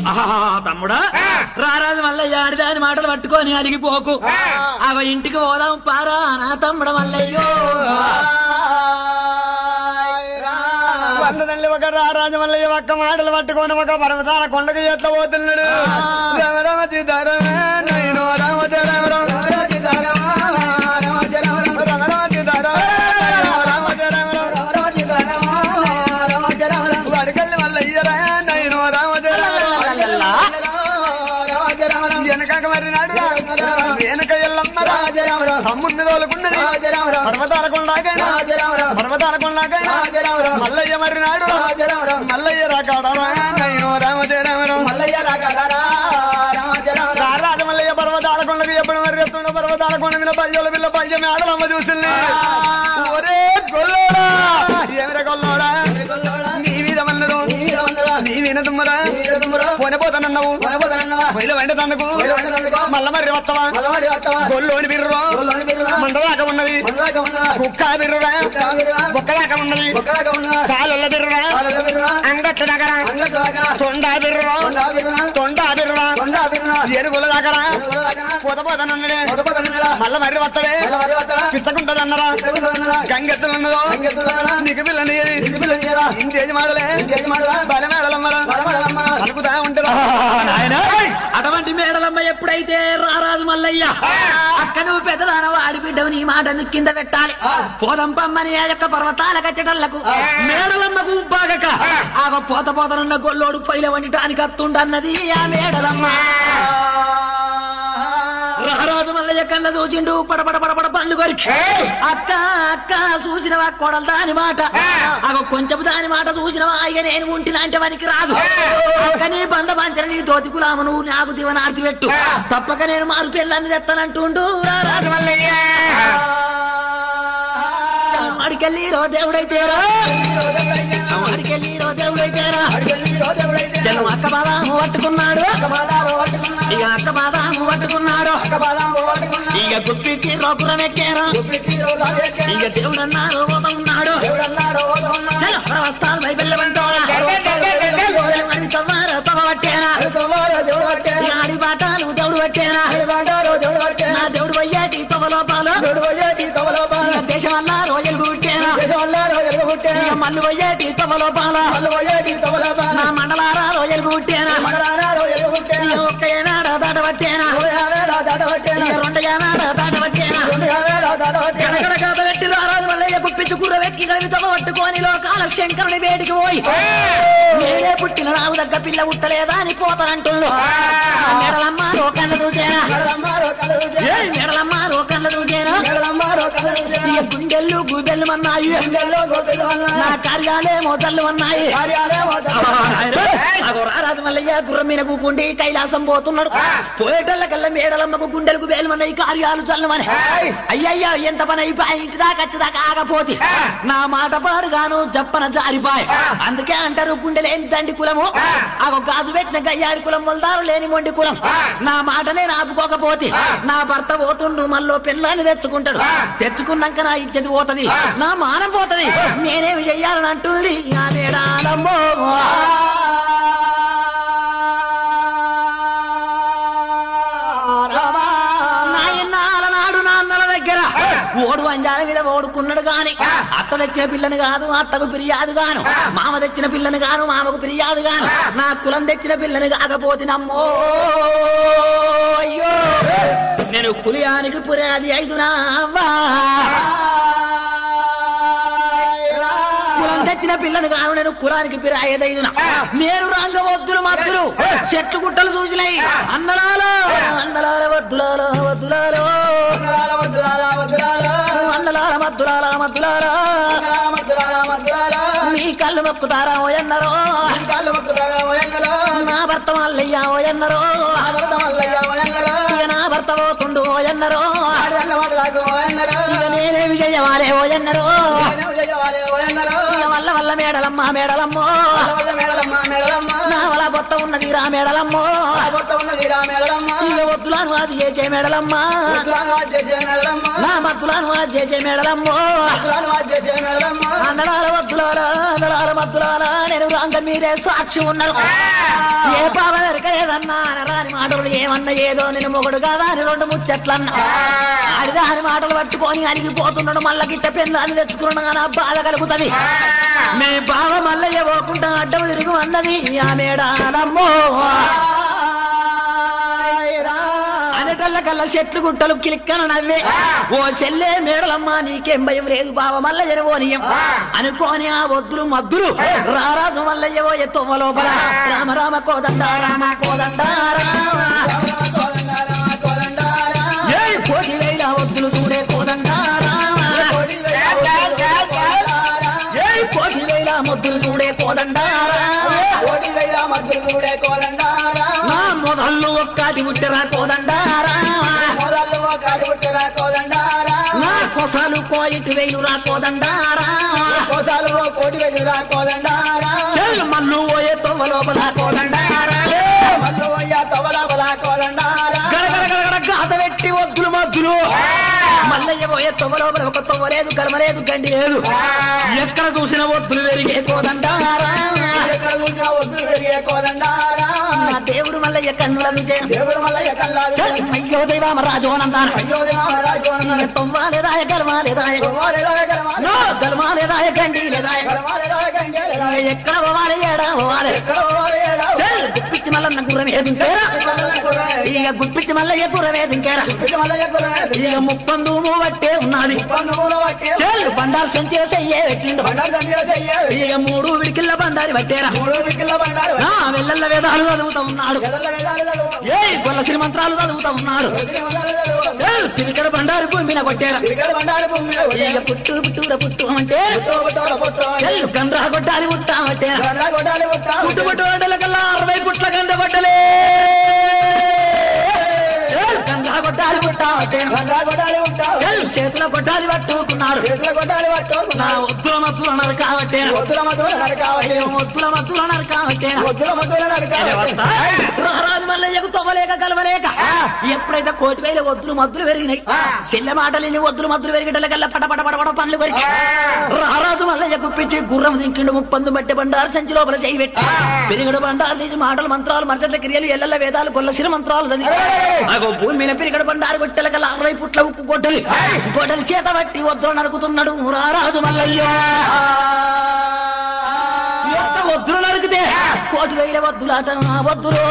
తమ్ముడా రారాజు మల్లయ్య ఆడిదాని మాటలు పట్టుకొని అలిగిపోకు అవ ఇంటికి పోదాం పారా నా తమ్ముడ మల్లయ్యో వందనల్లి ఒక రారాజు మల్లయ్య ఒక్క మాటలు పట్టుకొని ఒక పర్వతాల కొండకు ఎట్లా పోతున్నాడు రామ సీతారామ నైనో రామ రామ వడకల్లి మల్లయ్యరా నైనో రామ వెనక మరినాడు వెనక ఎల్లమ్మ తమ్ముడిని తోలుకున్నది పర్వతాల కొండాకైనా మల్లయ్య మరినాడు మల్లయ్య రాకాడారా రారాజ మల్లయ్య పర్వతాల కొండకు ఎప్పుడు మరి ఎత్తుండో పర్వతాల కొండ మీద పయ్యోల పిల్ల పయ్య మేడలమ్మ చూసింది ఒరే గొల్లోడా ఏమిరా గొల్లోడా నీ మీద మల్లడు నీ మీద తుమ్మరా పోనపోతానన్నావు వైల వెంట తందుకు మల్ల మరి వస్తావా గొల్లోని బిర్రు మండదాకా ఉన్నది కుక్క బిర్రురా బొక్కదాకా ఉన్నది కాలుల్ల బిర్రురా అంగట్ల దగ్గర తొండా బిర్రు ఏనుగుల దగ్గర పోతపోతానన్నడే మల్ల మరి వస్తాడే పిచ్చకుంటదన్నరా గంగెత్తులున్నదో నీకు పిల్లని ఇంకేది మాడలే బల మేడలమ్మరా అనుకుతా ఉంటారా అటువంటి మేడలమ్మ ఎప్పుడైతే రారాజు మల్లయ్య అక్క నువ్వు పెద్దదానవ ఆడిబిడ్డవు నీ మాట కింద పెట్టాలి పోదంపమ్మని ఆ యొక్క పర్వతాల కచ్చటళ్లకు మేడలమ్మకు బాగక ఆ పోతనున్న గొల్లోడు పైల వండటానికి అత్తుండన్నది ఆ మేడలమ్మ రారాజు మల్లయ్య కళ్ళ చూచిండు పడపడ పండ్లు కొరికి అక్క అక్క చూసినవా కొడలు దాని మాట అగో కొంచెం దాని మాట చూసినవా ఇక నేను ఉంటినంటే వానికి రాదు అక్క నీ బంధ పంచన నీ తోతి కులాము నువ్వు నాకు దివనార్తి పెట్టు తప్పక నేను మారు పిల్లని తెస్తానంటుండు రారాజు మల్లయ్య అడికెళ్ళిరో దేవుడైతేరా అక్క బాదాము పట్టుకున్నాడు ఇక అక్క బాదాము పట్టుకున్నాడు ఇక గుప్పికి రోపురం ఎక్కారు ఇక దేవుడు అన్నారు ఉన్నాడు వస్తాను బైబిల్ పట్టేనా ఆడి బాటాలు దేవుడు పట్టేనా నా దేవుడు పోయేటి తొగలోపాలు దేశం వల్ల రోజులు గుట్టేనా మల్లు పోయేటి తొగలోపాల నా మండలారా రోజులు గుట్టేనా ఒక్క ఏనాడా దాటబట్టేనా రెండు ఏనాడా దాటబట్టేనా పెట్టి రారాజు మల్లయ్య గుప్పించు కూర వెక్కి కలిగి పట్టుకొని లోకాల శంకరుని వేడికి పోయి నేనే పుట్టిన రావు దగ్గ పిల్ల ఉట్టలేదా అని పోతానంటుల్లో మెడలమ్మ రోకళ్ళ చూసేనా మెడలమ్మ రోకళ్ళ చూసేనా గుండెళ్ళు గుబెళ్ళు అన్నాయి నా కార్యాలే మోతళ్ళు అన్నాయి రారాజు మల్లయ్య గుర్రం మీద కూకుండి కైలాసం పోతున్నాడు పోయేటోళ్ళకల్లా మేడలమ్మకు గుండెలకు బేలుమన్నాయి కార్యాలు చల్లమని అయ్యయ్యా ఎంత పని అయిపోయి ఇంటి దాకా వచ్చేదాకా ఆగపోతే నా మాట పాడుగాను చెప్పన జారిపాయ్ అందుకే అంటారు గుండెలేని దండి కులము ఆగో గాజు పెట్టిన గయ్యాడి కులం మొలదారు లేని మొండి కులం నా మాటనే ఆపుకోకపోతే నా భర్త పోతుండు మళ్ళీ పిల్లని తెచ్చుకుంటాడు తెచ్చుకున్నాక నా ఇచ్చేది పోతుంది నా మానం పోతుంది నేనేమి చెయ్యాలని అంటుంది ఆ మేడాలమ్మో ఓడు అంజాల మీద ఓడుకున్నాడు గాని అత్త తెచ్చిన పిల్లని కాదు అత్తకు ఫిర్యాదు గాను మామ తెచ్చిన పిల్లని గాను మామకు ఫిర్యాదు గాను నా కులం తెచ్చిన పిల్లని కాకపోతే నమ్మో అయ్యో నేను కులియానికి పురాది ఐదునా కులం తెచ్చిన పిల్లని కాను నేను కులానికి పిరాయేదైదునా నేను రంగవద్దులు మద్దులు చెట్టు గుట్టలు చూసినాయి అందలాలో అందలాల వద్దులాలో వద్దులాలో అందలాల మద్దులాల మీ కళ్ళు మొక్కుతారా ఓయన్నరో నా భర్త మల్లయ్య ఓయన్నరో నా భర్త పోతుండు ఓయన్నరో నేనేమి చెయ్యవాలే ఓయన్నరో వల్ల వల్ల మేడలమ్మో నా వల్ల బొత్త ఉన్నది రా మేడలమ్మో వద్దులాను అది చేసే మేడలమ్మ నా మద్దులాను అది చేసే మేడలమ్మో అందరాల వద్దులారా అందరాల మద్దులారా నేను రాంగ మీరే సాక్షి ఉన్నారు ఏ పాప వెనక అన్నా అనరాని మాటలు ఏమన్నా ఏదో నేను మొగుడు కాదా అని రెండు ముచ్చట్లన్నా ఆడిదాని మాటలు పట్టుకొని అలిగిపోతున్నాడు మళ్ళా గిట్ట పెళ్ళాన్ని తెచ్చుకున్నాడు నా బాధ కలుగుతుంది మీ బావ మల్లయ్య పోకుండా అడ్డం తిరుగు అన్నది ఆ మేడాలమ్మో అనేటల్లకల్లా చెట్లు గుట్టలు కిలిక్కన నవ్వే ఓ చెల్లే మేడలమ్మా నీకేం భయం లేదు బావ మల్లయ్య జరవోనియం అనుకోని ఆ వద్దులు మద్దులు రారాజు మల్లయ్య ఓ ఎత్తొవ్వ లోపల రామ రామ కోదండ రామ కోదండ కోటి వేల వద్దులు చూడే కోదండ కోటి వేల ముద్దులు చూడే కోదండ నా మొదళ్ళు ఒక్కటి ఉట్టరా కోదండారా నా కొసాలు కోయిటి వేలురా కోదండారా మల్లు ఓయే తొవ్వ లోపల కోదండారా గాత పెట్టి వద్దులు మద్దులు మల్లయ్య పోయే తొవ్వ లోపల ఒక తొవ్వ లేదు గర్మ లేదు గండి లేదు ఎక్కడ చూసిన వద్దులు పెరిగే కోదండారా నా దేవుడు మల్లయ్య కన్నులను అయ్యో దైవామరాజు అనంతాను తొవ్వాలేదాయ గర్మాలేదాయ గర్మాలేదాయ గండి లేదాయ ఎక్కడ పోవాలి ఏడా పోవాలి గుప్పిచ్చి మల్లన్న గుర్రం ఏదింకేరా ఇక గుప్పిచ్చి మల్లయ్య గుర్రం ఏదింకేరా ఇక ముప్పందు బట్టే ఉన్నది బండారు సంచేసయ్యే పెట్టిండు ఇక మూడు విడికిళ్ళ బండారి పట్టేరా వెళ్ళల్ల వేదాలు చదువుతా ఉన్నాడు ఏ కొల్ల శ్రీమంత్రాలు చదువుతా ఉన్నాడు తిరిగడ బండారు భూమిన కొట్టారా ఇక పుట్టు పుట్టుడ పుట్టు అంటే గండ్రా కొట్టాలి పుట్టామంటే పుట్టు పుట్టు గంటల కల్లా 60 పుట్ల గంట పడ్డలే గండ్రా కొట్టాలి పుట్టామంటే చేతుల కొట్టాలి పట్టుకున్నాడు నా ఒత్తుల మత్తులు అన్నారు కాబట్టి ఒత్తుల మత్తులు అన్నారు కాబట్టి రాజు మల్లయ్యకు తొవ్వలేక కలవలేక ఎప్పుడైతే కోటి వేల ఒత్తులు మద్దులు పెరిగినాయి చెల్లె మాటలేని ఒత్తులు మద్దులు పెరిగేటకల్లా పటపట పడపడ పనులు పెరిగి రారాజు మల్లయ్య కుప్పించి గుర్రం దింకిండు ముప్పందు బట్టి బండారు సంచి లోపల చేయి పెట్టి పెరిగడు బండారు తీసి మాటలు మంత్రాలు మర్చట్ల క్రియలు ఎల్లెల్ల వేదాలు కొల్లసిన మంత్రాలు చదివి భూమి మీద పెరిగడు బండారు కొట్టెలకల్లా 60 పుట్ల ఉప్పు కొట్టలు గొడలు చేత బట్టి వద్దులు నరుకుతున్నాడు రారాజు మల్లయ్య వద్దులు నరికితే కోటి వేల వద్దులాట వద్దులు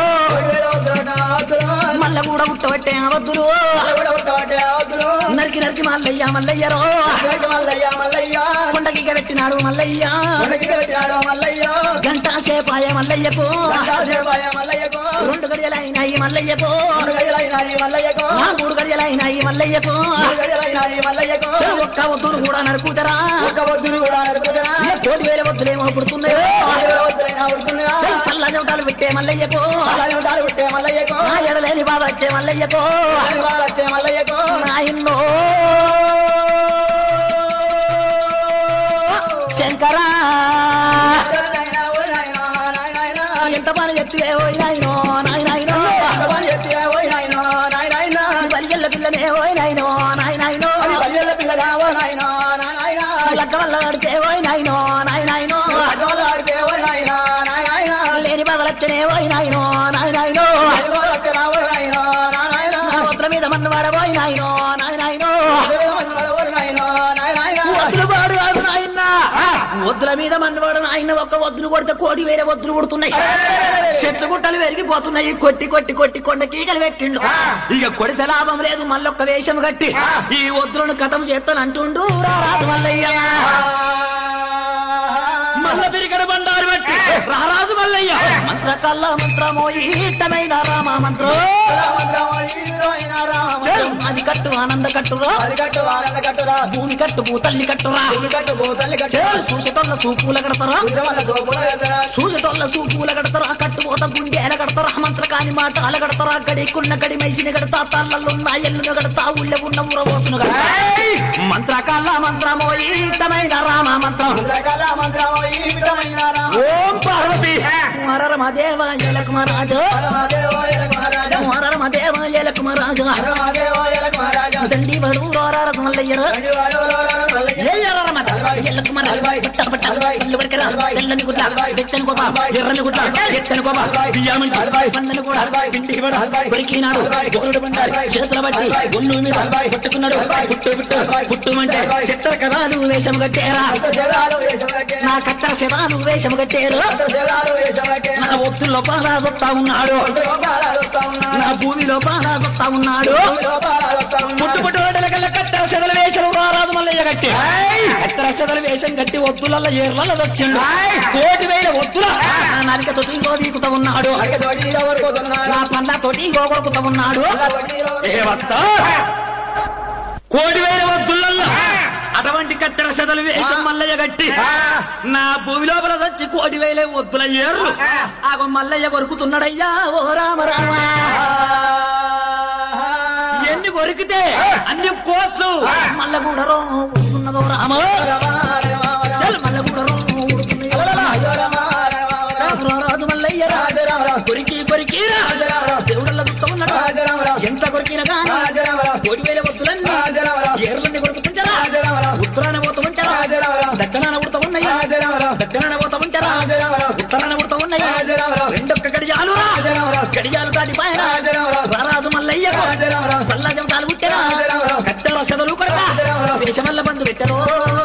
మల్ల కూడా ఉట్టబట్టే వద్దులు నరికి నరికి మల్లయ్య మల్లయ్యరో కొండకి పెట్టినాడు మల్లయ్య గంటా సేపాయ మల్లయ్యకు 2 గడియలైనాయి మల్లయ్యకు 3 గడియలైనాయి మల్లయ్యకు ఒక్క వద్దులు కూడా నరుకుతారా కోటి వేల వద్దులేమో పుడుతున్నాయో చల్ల జవటాలు పెట్టే మల్లయ్యకు ఎడలేని బాధ వచ్చే మల్లయ్యకు నాయన్నో శంకరా ఎంత పని ఎత్తువే ఓయ్ నాయనో నాయనాయనో బలిగల్ల పిల్లనే ఓయ్ నాయనో నాయనాయనో లగ్గ వల్ల ఆడితే ఓయ్ నాయనో నాయనాయనో లేని బదలచ్చనే ఓయ్ నాయనో నాయనాయనో వద్దుల మీద మన్నవాడ ఓయ్ నాయనో నాయనాయనో వద్దులు వాడు వాడు నాయన వద్దుల మీద మన్నవాడు నాయన ఒక్క వద్దులు కొడితే కోటి వేరే వద్దులు కొడుతున్నాయి చెట్లు గుట్టలు పెరిగిపోతున్నాయి కొట్టి కొట్టి కొట్టి కొండ కీకలు పెట్టిండు ఇక కొడితే లాభం లేదు మళ్ళొక్క వేషం కట్టి ఈ వద్దులను కథం చేస్తాను అంటుండు రారాజు మల్లయ్య మల్ల పెరిగడ బండారు బట్టి రారాజు మల్లయ్య మంత్ర కల్ల మంత్రమో ఈటమైన రామ మంత్రం అది కట్టు ఆనంద కట్టురా భూమి కట్టు భూతల్లి కట్టురా చూసేటోళ్ళ చూపుల కడతారా చూసేటోళ్ళ చూపుల కడతారా కట్టుపోత గుండెల కడతారా మంత్ర కాని మాట అల కడతారా గడికున్న గడి మైసిని కడతా తల్లలున్న ఎల్లును కడతా ఊళ్ళ ఉన్న ఊరబోతును కడతా మంత్ర కల్ల మంత్రమో ఈటమైన రామ మంత్రం ఓం పార్వతి మరరమదేవాయ లక్ష్మరాజు మరరమదేవాయ లక్ష్మరాజు దండి వడు రోరార మల్లయ్యరు ఎల్లరమద ఎల్లకుమర పళ్ళు పడకరా తెల్లని గుడ్ల వెచ్చని గోప ఎర్రని గుడ్ల ఎత్తని గోప బియ్యామంటి పండ్లను కూడా ఇంటికి కొరికినాడు గోరుడు బండారు చేతుల బట్టి ఒళ్ళు మీద పట్టుకున్నాడు పుట్టుమంటే చిత్ర కథాలు వేషం కట్టేరా నా కత్తర శరాలు వేషం కట్టేరు నా ఒత్తుల్లో పాలా వస్తా ఉన్నాడు నా భూమిలో పాలా వస్తా ఉన్నాడు పుట్టుపుట్టు కల్లా కత్తర శదల వేషం రారాదు మల్లయ్య కట్టి కత్తర శదల వేషం కట్టి ఒత్తులలో ఏర్లలో వచ్చిండు 1,000 ఒత్తుల నా నాలికతోటి ఇంకో వీకుతా ఉన్నాడు నా పండ్లతోటి ఇంకో కొడుకుతా ఉన్నాడు 1,000 ఒత్తులలో అటువంటి కత్తెర శదలు వేషం మల్లయ్య గట్టి నా భూమి లోపల వచ్చి 1,000 ఒత్తుల ఏర్లు ఆగో మల్లయ్య కొరుకుతున్నాడయ్యా ఓ రామ రామ ఎన్ని కొరికితే అన్ని కోట్లు మల్ల కూడా ఉన్నదో రామ మల్ల కూడా రాజు మల్లయ్య కొరికి దేవుడల్లా చూస్తా ఉన్నాడు ఎంత కొరికినా కానీ 1,000 ఒత్తులన్నీ ఏర్లన్నీ కొరుకుతుంటారా ఉత్తరాన పోతూ ఉంటారా దక్షిణాన ఉడతా ఉన్నాయి దక్షిణాన పోతా ఉంటారా ఉత్తరాన ఉడతా ఉన్నాయి రెండొక్క గడియాలు గడియాలు దాటిపాయన రారాజు మల్లయ్య సల్లజం తాలు పుట్టారా కట్టెల శదలు కొరక దేశమల్ల బంధు పెట్టారు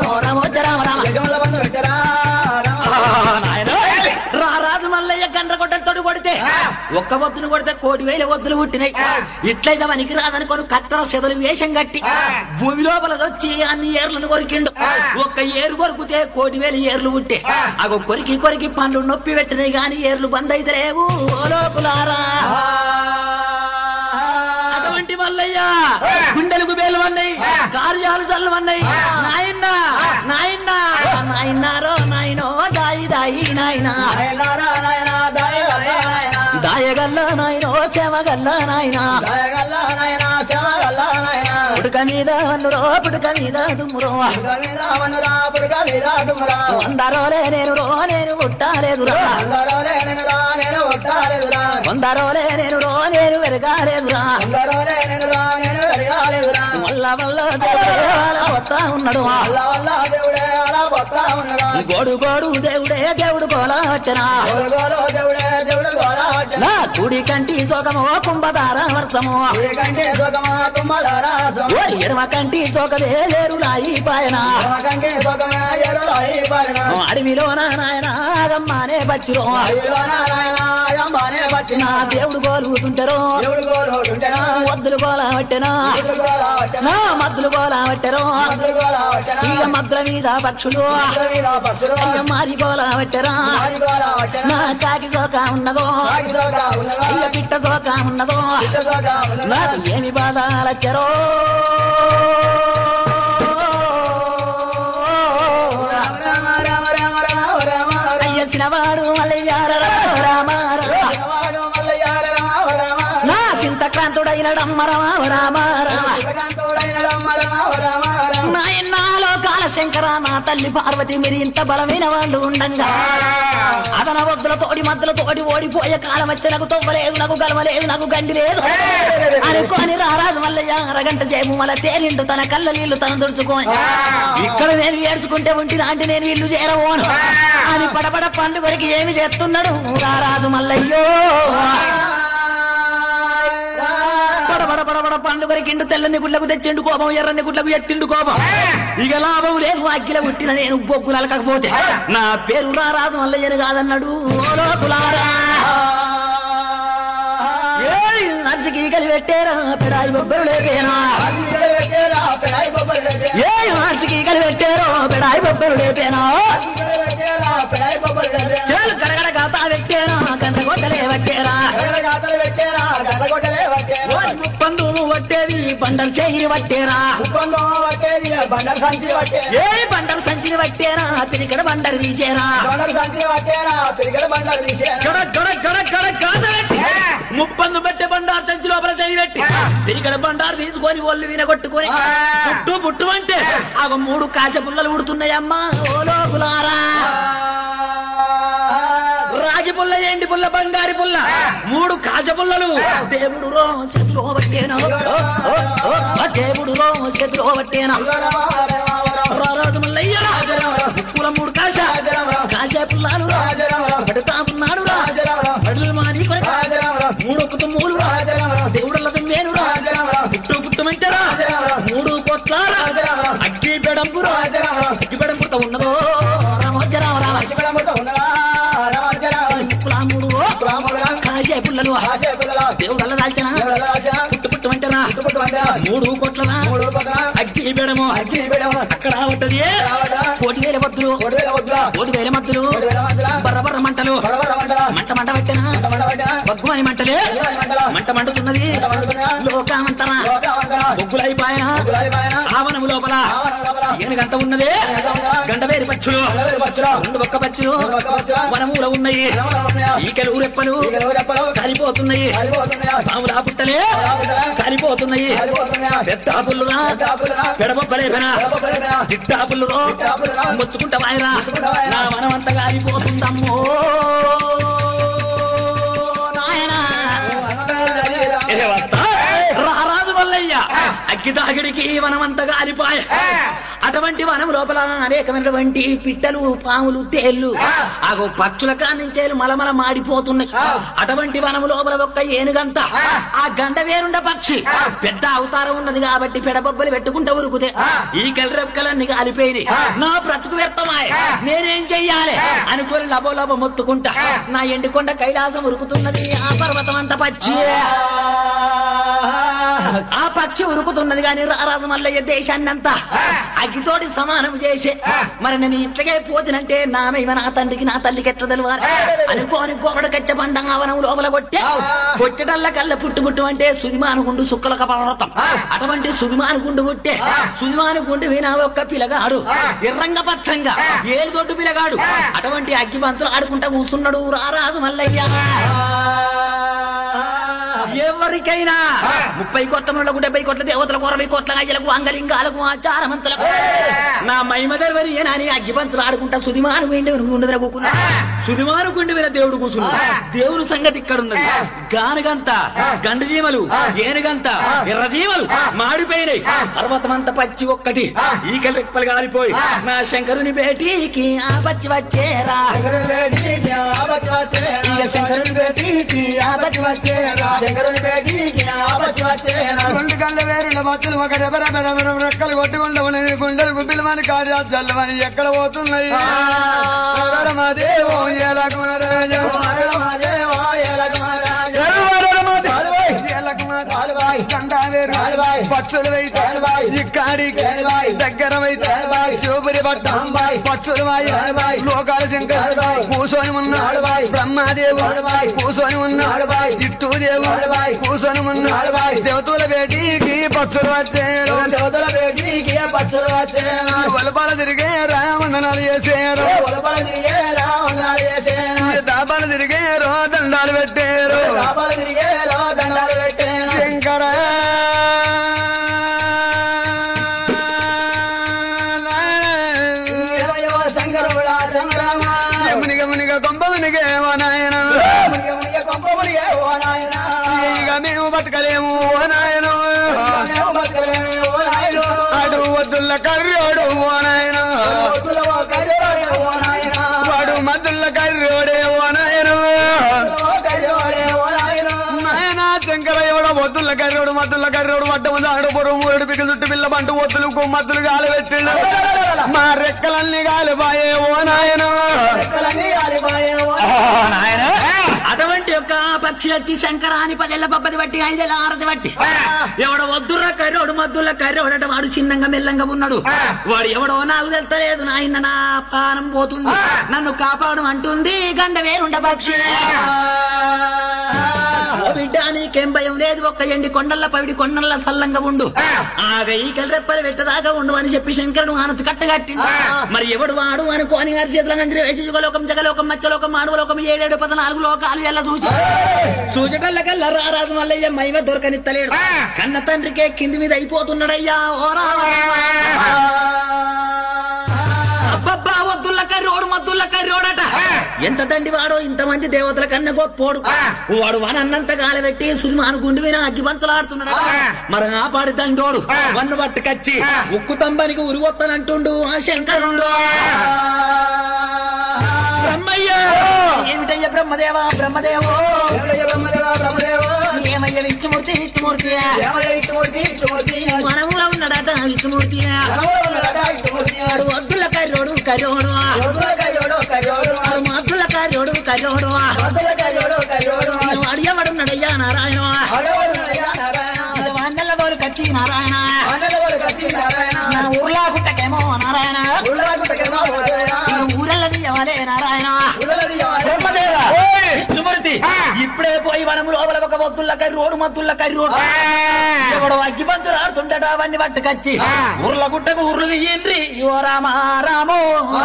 రారాజు మల్లయ్య గండ్ర కొట్టలతోటి కొడితే ఒక్క ఒత్తును కొడితే 1,000 ఒత్తులు పుట్టినాయి ఇట్లయితే మనకి రాదనుకోని కత్తెర శదలు వేషం కట్టి భూమి లోపల వచ్చి అన్ని ఏర్లను కొరికిండు ఒక్క ఏరు కొరికితే 1,000 ఏర్లు పుట్టే అగో కొరికి పండ్లు నొప్పి పెట్టినాయి గాని ఏర్లు బంద్ అయితే లేవు లోకులారా అటువంటి మల్లయ్య గుండెలకు బేలు అన్నాయి కార్యాలు చల్లు అన్నాయి నాయన్నారో నాయనో దాయి నాయనా దాయగల్లా నాయనో చెమగల్లా నాయనా పుడక మీద వన్నురో పుడక మీద దుమ్మురో వందరోలే నేను పుట్టాలేదురా వందరోలే నేను వెరగాలేదురా వల్ల దేవుడే అలా వస్తా ఉన్నాడు గోడు దేవుడు గోలా వచ్చనా కుడి కంటి సోకమో కుంభధార వర్షమో ఎడమ కంటి సోకమే లేరులాయి పాయన అడవిలో నాయన ఆగమ్మానే బచ్చిరో దేవుడు గోలుతుంటారో మద్దులు గోలా పట్టెనా మద్దులు గోలా పట్టెరో ఇక మద్దుల మీద పక్షులు మారి గోలా పట్టెరా నా కాకి సోక ఉన్నదో అయ్య పిట్ట సోక ఉన్నదో నాకు ఏమి బాధాలచ్చరో అయ్యచ్చినవాడు మల్లయ్య రామ నా చింతక్రాంతుడైన రామ నాయన్నాలో కాలశంకర నా తల్లి పార్వతి మీరు ఇంత బలమైన వాళ్ళు ఉండంగా అదన వద్దుల తోడి మద్దుల తోడి ఓడిపోయే కాలం వచ్చి నాకు తొవ్వలేదు నాకు గలవలేదు నాకు గండి లేదు అనుకోని రారాజు మల్లయ్య అరగంట చేపు మళ్ళీ తేలిండు తన కళ్ళ నీళ్లు తను దుడుచుకోని ఇక్కడ నేను ఏడ్చుకుంటే ఉంటినా అంటే నేను ఇల్లు చేరవోను అని పడబడ పండుగరికి ఏమి చేస్తున్నాడు రారాజు మల్లయ్యో పడబడ పండుగరికిండు తెల్లని గుడ్లకు తెచ్చిండు కోపం ఎర్రని గుడ్లకు ఎత్తిండు కోపం ఇక లాభం లేదు అక్కిల పుట్టిన నేను బొగ్గులు అలకపోతే నా పేరు రారాజు మల్లయ్యను కాదన్నాడు లోకులారా అర్జకి కలిపెట్టేరా పెడాయి బొబ్బరు లేపేనా అర్జకి కలిపెట్టారో పెడాయి బొబ్బరు లేపేనా చాలు గడగడ గాతా పెట్టేరా గంటగొట్టలే పట్టేరా ముప్పందు పట్టేది బండలు చేయి పట్టేరా ఏ బండలు సంచిని పట్టేరా పిరికడ బండలు తీసేరా ముప్పందు పెట్టే బండారు సంచి లోపల చేయి పెట్టి పిరికడ బండారు తీసుకొని ఒళ్ళు వినగొట్టుకొని పుట్టు అంటే ఆ 3 కాశ పుల్లలు ఉడుతున్నాయమ్మా ఓ లోకులారా రాగి పుల్ల ఎండి పుల్ల బంగారి పుల్ల 3 కాశ పుల్లలు దేవుడు చేతిలో పట్టేనా దేవుడు చేతిలో పట్టేనా రారాజు మల్లయ్య పుల్ల 3 కాశ పుల్లాలు పడుతా ఉన్నాడు పడులు మాని మూడొక్క తుమ్ములు దేవుడల తుమ్మేను పుట్టు పుట్టమంటారా 3 కోట్ల అగ్గి పెడంపు అగ్గి పెడంపుతో ఉన్నదో కాజే పుల్లలు దేవుడల్ల దాల్చనా పుట్టు పుట్టమంటారా 3 కోట్ల అగ్గి బెడము అక్కడ ఉంటది 1,000 మద్దులు 1,000 మద్దులు బర్ర మంటలు మంట పెట్టనా బొగ్గుమని మంటలే మంట మండుతున్నది లోకామంతరా బొగ్గులైపాయన ఆవనము లోపల ఏనుగంట ఉన్నది గండవేరి పచ్చులు 2 ఒక్క పచ్చులు వనమూల ఉన్నాయి ఈకెలు రెప్పలు కాలిపోతున్నాయి పాములా పుట్టలే కాలిపోతున్నాయి పెద్ద పుల్లురా పెడబొబ్బలేపనా చిట్టా పుల్లురో మొత్తుకుంటా వాయరా నా మనమంతా కాలిపోతుందమ్మో అగ్గిదాగిడికి వనమంతా కాలిపాయ అటువంటి వనం లోపల అనేకమైనటువంటి పిట్టలు పాములు తేళ్లు ఆగో పక్షుల కానించేలు మలమల మాడిపోతున్నాయి అటువంటి వనం లోపల ఒక్క ఏనుగంత ఆ గండ వేరుండ పక్షి పెద్ద అవతారం ఉన్నది కాబట్టి పెడబొబ్బలు పెట్టుకుంటా ఉరుకుతే ఈ కలరెక్కలన్నీ కాలిపోయింది నా బ్రతుకు వ్యర్థమాయ నేనేం చెయ్యాలి అనుకోని లబో మొత్తుకుంటా నా ఎండికొండ కైలాసం ఉరుకుతున్నది ఆ పర్వతం అంత పచ్చి ఆ పక్షి ఉరుకుతున్నది కానీ రారాజు మల్లయ్య దేశాన్ని అంతా అగ్గితోటి సమానం చేసే మరి నేను ఇట్లకే పోతినంటే నామేవ నా తండ్రికి నా తల్లికి ఎట్లా తెలియాలి అనుకోని గోడ కచ్చ పండంగా వనం లోపల కొట్టేటల్ల కళ్ళ పుట్టు అంటే సుదిమానుగుండు సుక్కలక పర్వతం అటువంటి సుదిమానుగుండు పుట్టే సుదిమానుగుండు వినా ఒక్క పిల్లగాడు ఎర్రంగ పచ్చంగా ఏలుగొడ్డు పిల్లగాడు అటువంటి అగ్గి పంతులు ఆడుకుంటా కూర్చున్నాడు రారాజు మల్లయ్య ఎవరికైనా 30 కోట్ల 70 కోట్ల దేవతలకు 60 కోట్ల అయ్యలకు అంగలింగాలకు ఆచారమంతులకు నా మైమదర్వరి అని అగ్గిపంతులు ఆడుకుంటా సుదిమాను గుండె కూకున్నా సుదిమాను గుండె మీద దేవుడు కూర్చున్నా దేవుడు సంగతి ఇక్కడ ఉన్నది గానుగంత గండు జీమలు ఏనుగంత ఎర్రజీమలు మాడిపోయినాయి పర్వతమంతా పచ్చి ఒక్కటి ఈకలు రెప్పలు కాలిపోయి నా శంకరుని బేటీకి ఆ పచ్చి వచ్చేరా శంకరుని బేటీకి ఆ పచ్చి వచ్చేరా 2 గంటల వేరుల బతులు ఒక రెక్కలు కొట్టుకుంటూ ఉన్నాయి గుండెలు గుబ్బిలమని కార్యాచల్లమని ఎక్కడ పోతున్నాయి పచ్చులు ఇక్కడి దగ్గర శివపురి పట్ట పచ్చులు లోకాల శంకర్ కూసోని ఉన్నాడు బ్రహ్మాదేవు కూసోని ఉన్నాడు ఇట్టుదేవు కూసోని ఉన్నాడు దేవతల బేటీకి పచ్చులు వచ్చారు దేవతల బేటీకి పచ్చులు వచ్చారు వలపాల తిరిగే రామనాలు చేశారు దాబాలు తిరిగారు దండాలు పెట్టారు శంకర మునిగ కొంపమునిగే ఓ నాయన ఇక మేము బతకలేము ఓ నాయన అడు వద్దుల కర్రోడు ఓ నాయన వాడు మద్దుల కర్రోడే ఓ నాయన శంకర ఎవడో వద్దుల కర్రోడు మద్దుల కర్రోడు వడ్డము దాడు పొరుగు మూడు పికి చుట్టు పిల్ల పంట ఒత్తులు కొమ్మద్దులు గాలి పెట్టిండు మా రెక్కలన్నీ గాలిపాయే ఓ నాయన అటువంటి యొక్క పక్షి వచ్చి శంకర అని 10 ఏళ్ల పబ్బది బట్టి 5 ఏళ్ల ఆరతి బట్టి ఎవడో వద్దుర్ర కర్రోడు మద్దుల కర్రోడట వాడు చిన్నంగా మెల్లంగా ఉన్నాడు వాడు ఎవడో నాకు తెలుస్తలేదు నాయన నా ప్రాణం పోతుంది నన్ను కాపాడు అంటుంది గండ వేరుండ పక్షి బిడ్డ నీకేం భయం లేదు ఒక్క ఎండి కొండల్ల పవిడి కొండల్ల సల్లంగా ఉండు ఆ వెయ్యికల రెప్పలు పెట్టదాకా ఉండు అని చెప్పి శంకరుడు ఆనతి కట్టగట్టి మరి ఎవడు వాడు అనుకోని గారి చేతుల గంజరి వేసి యుగలోకం జగలోకం మత్స్యలోకం మానవలోకం 7 14 లోకాలు ఎలా చూసి సూచకల్లకల్లా రారాజు మల్లయ్య మైవ దొరకనిత్తలేడు కన్న తండ్రికే కింది మీద అయిపోతున్నాడయ్యా ఓరా అబ్బబ్బా వద్దుల కర్రోడు మద్దుల కర్రోడట ఎంత తండ్రి వాడో ఇంతమంది దేవతల కన్నా గొప్పోడు వాడు వనన్నంత గాలబెట్టి సుమాను గుండు మీద అగ్గిబంతులాడుతున్నాడు మరి ఆ పాడి తండ్రోడు వన్ను పట్టుకచ్చి ఉక్కు తంబానికి ఉరిగొత్తనంటుండు ఆ శంకరుడు ఏమయ్యా ఏమిటయ్యా బ్రహ్మదేవా బ్రహ్మదేవో ఏమయ్య విష్ణుమూర్తి విష్ణుమూర్తి మనములో ఉన్నాడట విష్ణుమూర్తి వద్దుల కర్రోడు కర్రోడు మద్దుల కర్రోడు కర్రోడు వాడు ఎవడున్నాడయ్యా నారాయణ వందల గోలు కచ్చి నారాయణ ఊర్లా గుట్టకేమో నారాయణ ఊరల్లది ఎవలే నారాయణ విష్ణుమూర్తి ఇప్పుడే పోయి వనము లోపల ఒక వద్దుల కర్రోడు మద్దుల కర్రోడు ఎవడు అగ్గిపంతులు ఆడుతుండట అవన్నీ పట్టుకచ్చి ఊర్ల గుట్టకు ఊర్లు తీయండి ఓ రామా రామో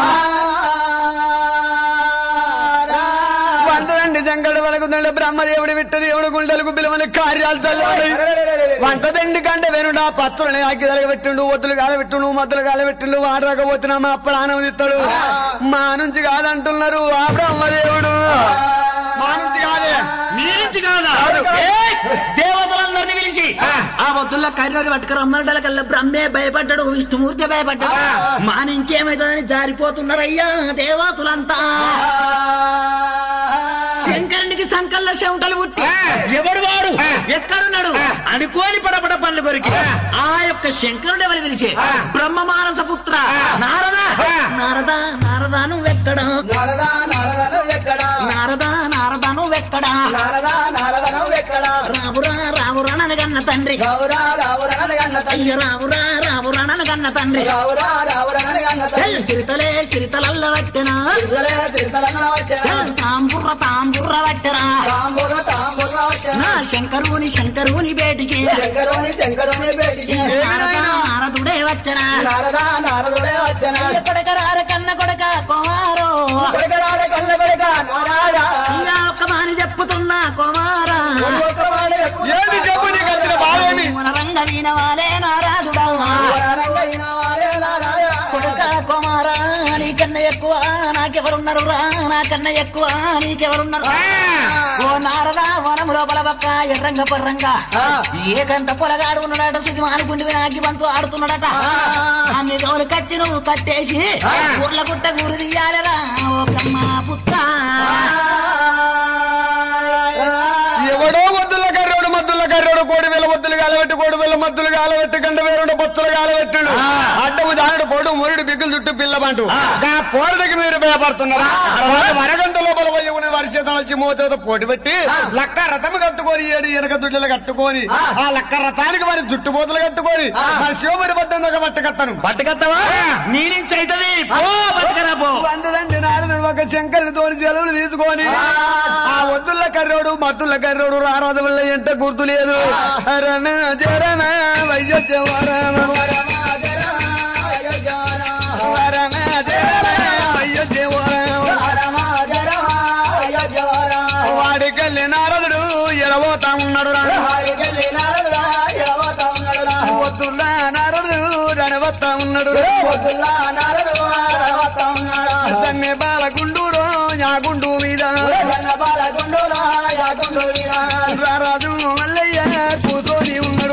వంటదండి జంగడు వలకుదండి బ్రహ్మదేవుడి విట్టదేవుడు గుండెలకు పిలువని కార్యాలు చల్లాలి వంటదండి కంటే వెనుడా పత్రులని అగ్గిదలగ పెట్టిండు ఒత్తులు కాలబెట్టిండు మద్దులు కాలబెట్టిండు వాడరాకపోతున్నా మా ప్రాణం ఇస్తాడు మా నుంచి కాదంటున్నారు ఆ బ్రహ్మదేవుడు మా నుంచి కాదే మీ నుంచి కాదా దేవతలందరినీ పిలిచి ఆ వద్దుల కర్రోడు పట్టుకురమ్మడల కల్లా బ్రహ్మే భయపడ్డాడు విష్ణుమూర్తి భయపడ్డాడు మా నుంచేమైతుందని జారిపోతున్నారయ్యా దేవతలంతా శంకరునికి సంకల్ల శంకలు పుట్టి ఎవడు వాడు ఎక్కడున్నాడు అనుకోని పడపడ పనులు కొరికి ఆ యొక్క శంకరుడు ఎవరు పిలిచే బ్రహ్మ మానస పుత్ర నారద నారద నారద నువ్వెక్కడ నారద నారద నువ్వెక్కడ రావురా రావురా నన్ను తండ్రి అయ్య రావురా రావురా నన్ను తండ్రి చిరుతలే చిరుతలల్ల పట్టిన తాంబుర్ర తాంబుర్ర పట్టరా నా శంకరుని శంకరుని బేటికి నారదుడే వచ్చనా కొడకరార కన్న కొడక కుమారో ఒక్క మాని చెప్పుతున్నా కుమారా రంగ వీణవాలే నారాజుడా కొడక కుమారా నీకన్నా ఎక్కువ నాకెవరున్నారు రా నాకన్నా ఎక్కువ నీకెవరున్నారు ఓ నారదా వనము లోపల పక్క ఎర్రంగ పర్రంగా ఏకంత పొలగాడు ఉన్నాడట సుఖమాని గుండి వినాకి బంతు ఆడుతున్నాడట అన్ని రోజులు కచ్చి నువ్వు కట్టేసి ఊర్ల గుట్ట గురి తీయాలరా ఓ కమ్మ పుత్త ఎవడో వద్దుల కర్రోడు మద్దుల కర్రోడు కోడి వేల వద్దులు కాలబెట్టి కోడి వేల మద్దులు కాలబెట్టి గంట వేరుండ బొత్తులు కాలబెట్టాడు అడ్డము దానుడు పొడు మురుడు బిగ్గులు చుట్టూ పిల్లబంటు పోరడికి మీరు భయపడుతున్నారు అరగంట లోపల పోయి వారి చేత వచ్చి మోతతో పోటీ పెట్టి లక్క రథం కట్టుకొని ఏడు ఎనక దుడ్డలు కట్టుకొని ఆ లక్క రథానికి వారి జుట్టుపోతులు కట్టుకొని ఆ శివముడి పడ్డందుకు పట్టుకత్తను పట్టుకత్తవా నీ నుంచి అవుతుంది వందరండి నారదుడు ఒక శంకరుని తోని జలువులు తీసుకొని ఆ వద్దుల కర్రోడు మద్దుల కర్రోడు రారాజు వల్ల ఎంత గుర్తు లేదు వాడికెళ్ళి నారదుడు ఎలబోతా ఉన్నాడు వద్దుల నారదుడు రణవత్తా ఉన్నాడు దన్నే బాలగుండూరో యాగుండు మీద రారాజు మల్లయ్య కూర్చొని ఉన్నాడు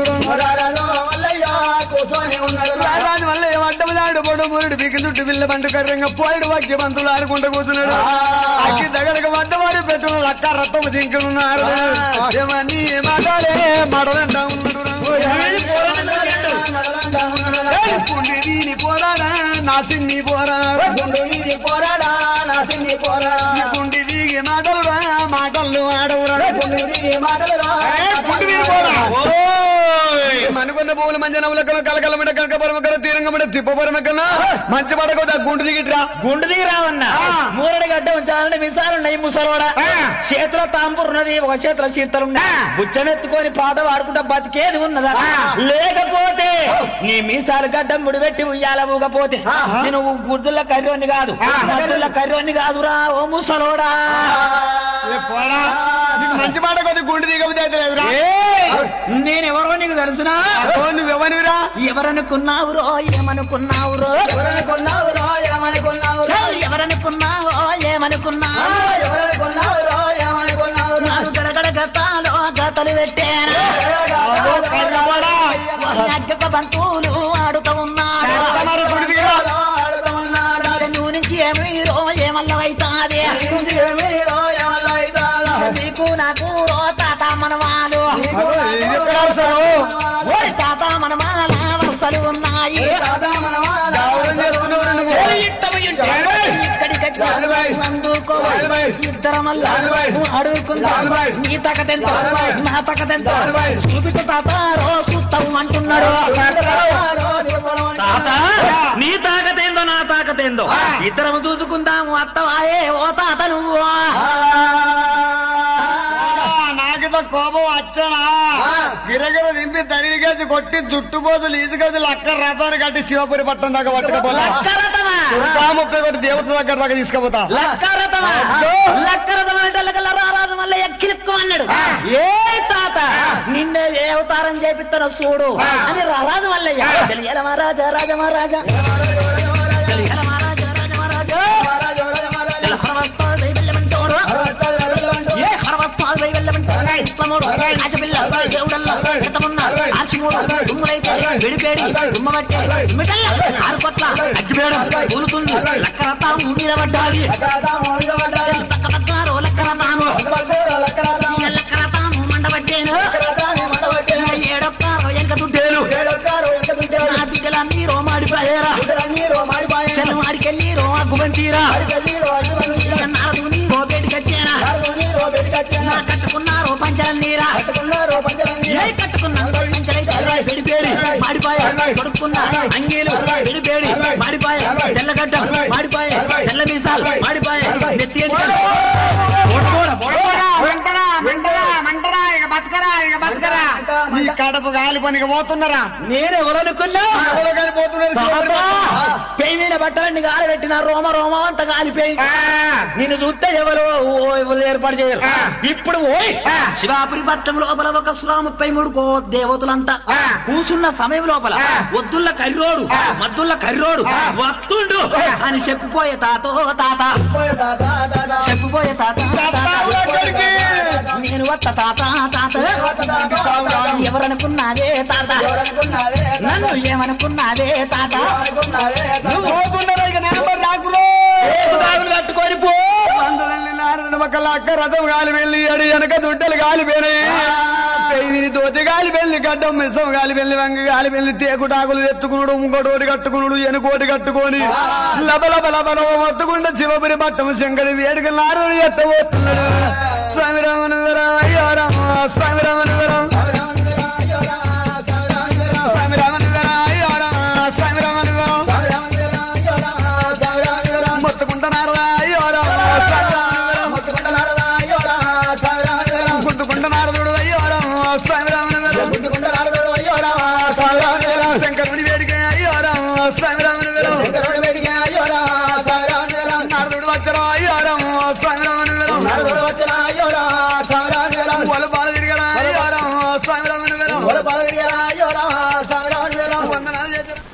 రారాజు మల్లయ్య అడ్డములాడు పొడు మురుడు బిగి చుట్టు పిల్ల బండు కర్రంగా పోయిడు వాక్య బంతులు ఆడుకుంటూ కూర్చున్నాడు అక్కి దగ్గరకు వడ్డవాడు పెట్టున్న లక్క రత్తము దింకున్నారు ఏమన్నీ మాటలే మడలంటా ఉన్నాడు పుండి పోరాడా నా సిన్ని పోరా గుండి దిగి మాటలురా మాటలు ఆడవురా మనుకున్న పువ్వులు మంచి నవ్వులకలు కలకలమిట కనకపరమకల తీరంగమిట తిప్పపరమకన్నా మంచి పడకపోతే గుండు దిగిట్రా గుండు దిగి రావన్నా మూరడి గడ్డ ఉంచాలంటే మిసాలున్నాయి ముసలోడా చేతిలో తాంపురున్నది ఒక చేతిలో చీర్తలున్నా బుచ్చమెత్తుకొని పాట పాడుకుంటా బతికేది ఉన్నదా లేకపోతే నీ మీసాలు గడ్డం ముడిపెట్టి ఉయ్యాల ఊగపోతే నువ్వు గుర్దుల కర్రోని కాదు గుర్దుల కర్రోని కాదురా ఓ ముసలోడా మంచి మాట కొద్ది గుండు దిగబుద్ధి నేనెవరో నీకు తెలుసునా నువ్వెవనివిరా ఎవరనుకున్నావురో ఏమనుకున్నావురో ఏమనుకున్నావు గడగడ గతాలో గతలు పెట్టాను బంతువులు ఆడుతూ ఉన్నాడు నువ్వు నుంచి ఏమీరో ఏమల్లవైతాది ఓరి తాత మనమాల వరుసలు ఉన్నాయి ఇక్కడికి అందుకో ఇద్దరం వల్ల అడుగుకుందా నీ తగదెంత నా తగదెంత చూపిత తాత చూస్తావు అంటున్నాడు. తాత నీ తాకతేందో నా తాకతేందో ఇద్దరం చూసుకుందాము అత్తవాయే ఓ తాత నువ్వు. నాకితో కోపం వచ్చనా గిరగిర దింపి తరిగేసి కొట్టి జుట్టుపోతులు ఈజుగదులు అక్కడ రథాన్ని కట్టి శివపురి పట్టం దాకా పట్టుకపోతా 30 కోటి దేవత దగ్గర దాకా తీసుకుపోతా. లక్కరథం అంటే రారాజు వల్ల ఎక్కిలిక్కు అన్నాడు. ఏ తాత నిన్నే ఏ అవతారం చేపిస్తానో చూడు అని రారాజు వల్లయ్య మహారాజా రాజమహారాజా విడిపేడి దుమ్మబట్టే ఆరుపట్ల అగ్గిపేయడం కూలుతుంది లక్కరతాము నిలబడ్డాలి పక్కపక్కారో లక్కరతాము లక్కరతాము మండబట్టేను ఏడొక్కారో ఎంక దుడ్డేలు నా దిగ్గలన్నీ రోమాడిపోయారా మాడికెళ్ళి రో అగ్గుబంతీరా నారదుని రోబేటికి వచ్చారా కట్టుకున్నారో పంచల నీరా కట్టుకున్నారు విడిపేడి మాడిపాయ కొడుకున్నా అంగీలు విడిపేడి మాడిపాయ తెల్లగడ్డ మాడిపాయ తెల్ల మీసాలు మాడిపాయ నెత్తి కడప గాలి పనికి పోతున్నారా? నేనెవరనుకున్నా పెయిన బట్టలన్నీ గాలి పెట్టిన రోమ రోమం అంతా కాలిపోయింది. నిన్ను చూస్తే ఎవరు ఏర్పాటు చేయరు. ఇప్పుడు ఓయ్ శివాపురి పట్టణం లోపల ఒక 33 దేవతలంతా కూర్చున్న సమయం లోపల వద్దుల్ల కర్రోడు మద్దుల్ల కర్రోడు వస్తుండు అని చెప్పిపోయే తాతో తాత చెప్పిపోయే తాత నేను వత్త తాత తాత ఎవరనుకున్నావే తాత నన్ను ఏమనుకున్నావే తాత కట్టుకొని పో ఒకళ్ళ అక్క రథం గాలి వెళ్ళి అడి వెనక దుడ్డలు గాలిపోయినాయి. దోతి గాలి వెళ్ళి గడ్డం మిసం గాలి వెళ్ళి వంగ గాలి వెళ్ళి తేకుటాకులు ఎత్తుకున్నాడు ముంగోటి కట్టుకున్నాడు ఎనుకోటి కట్టుకొని లబలబ లబల మొత్తుకుంటే శివపురి పట్టము శంకరి వేడుక నారు ఎత్తబోతున్నాడు. స్వామి రామనవరం అయ్యో రామ స్వామి రామనవరం స్వామి రామనవరం అయ్యో రామ స్వామి రామనవరం మొత్తుకుంటున్నారు అయ్యో రామ గుడ్డుకుంటున్నారు అయ్యో రామ స్వామి రామనవరం శంకరుడి వేడిక అయ్యో రామ స్వామి రామనవరం నారదుడు వచ్చరా అయ్యో రామ స్వామి రామనవరం